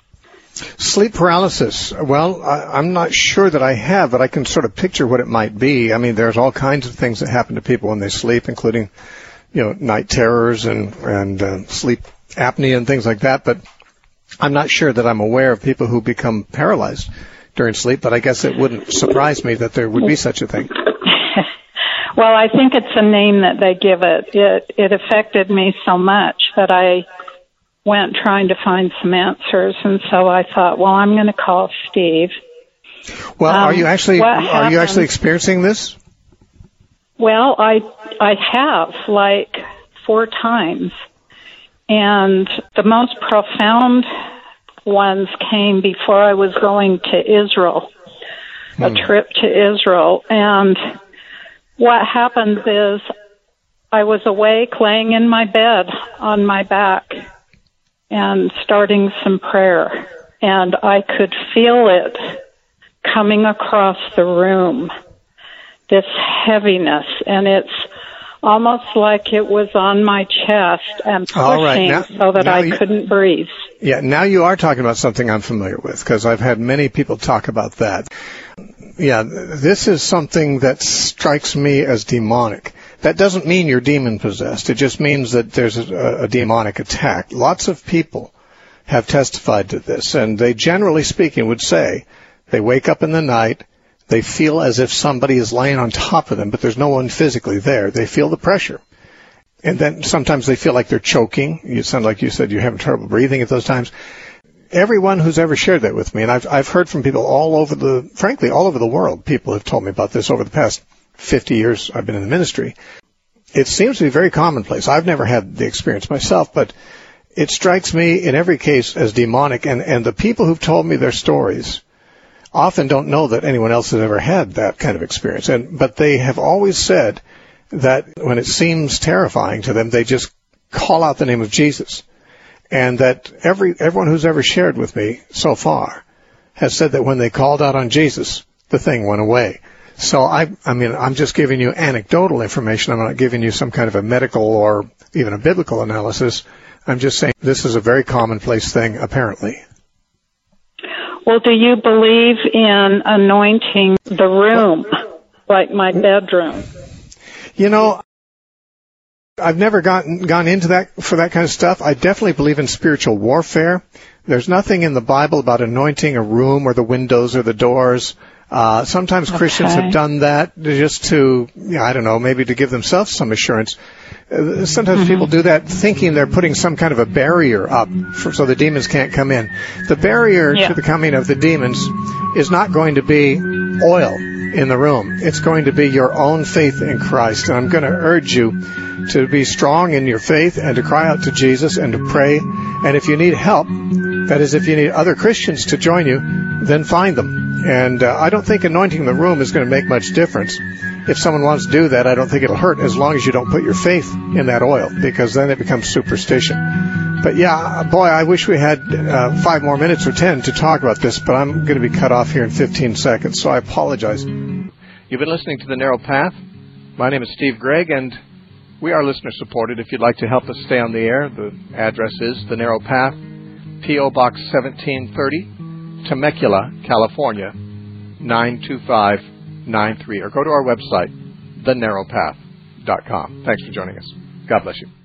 Sleep paralysis. Well, I'm not sure that I have, but I can sort of picture what it might be. I mean, there's all kinds of things that happen to people when they sleep, including, night terrors and sleep apnea and things like that. But I'm not sure that I'm aware of people who become paralyzed during sleep, but I guess it wouldn't surprise me that there would be such a thing. Well, I think it's a name that they give it. It affected me so much that I went trying to find some answers, and so I thought, well, I'm going to call Steve. Well, are you actually experiencing this? Well, I have, like 4 times. And the most profound ones came before I was going to Israel, a trip to Israel. And what happens is I was awake, laying in my bed on my back and starting some prayer. And I could feel it coming across the room, this heaviness. And it's almost like it was on my chest and pushing so that I couldn't breathe. Yeah, now you are talking about something I'm familiar with, because I've had many people talk about that. Yeah, this is something that strikes me as demonic. That doesn't mean you're demon-possessed. It just means that there's a demonic attack. Lots of people have testified to this, and they, generally speaking, would say they wake up in the night, they feel as if somebody is laying on top of them, but there's no one physically there. They feel the pressure. And then sometimes they feel like they're choking. You sound like you said you're having trouble breathing at those times. Everyone who's ever shared that with me, and I've heard from people all over the world, people have told me about this over the past 50 years I've been in the ministry. It seems to be very commonplace. I've never had the experience myself, but it strikes me in every case as demonic, and the people who've told me their stories often don't know that anyone else has ever had that kind of experience. But they have always said that when it seems terrifying to them, they just call out the name of Jesus. And that everyone who's ever shared with me so far has said that when they called out on Jesus, the thing went away. So I'm just giving you anecdotal information. I'm not giving you some kind of a medical or even a biblical analysis. I'm just saying this is a very commonplace thing, apparently. Well, do you believe in anointing the room, like my bedroom? I've never gone into that for that kind of stuff. I definitely believe in spiritual warfare. There's nothing in the Bible about anointing a room or the windows or the doors. Sometimes Christians have done that just to, maybe to give themselves some assurance. Sometimes people do that thinking they're putting some kind of a barrier up so the demons can't come in. The barrier to the coming of the demons is not going to be oil in the room. It's going to be your own faith in Christ. And I'm going to urge you to be strong in your faith and to cry out to Jesus and to pray. And if you need help, that is, if you need other Christians to join you, then find them. And I don't think anointing the room is going to make much difference. If someone wants to do that, I don't think it'll hurt as long as you don't put your faith in that oil, because then it becomes superstition. But yeah, boy, I wish we had 5 more minutes or 10 to talk about this, but I'm going to be cut off here in 15 seconds, so I apologize. You've been listening to The Narrow Path. My name is Steve Gregg, and we are listener-supported. If you'd like to help us stay on the air, the address is The Narrow Path, P.O. Box 1730, Temecula, California, 92593, or go to our website, thenarrowpath.com. Thanks for joining us. God bless you.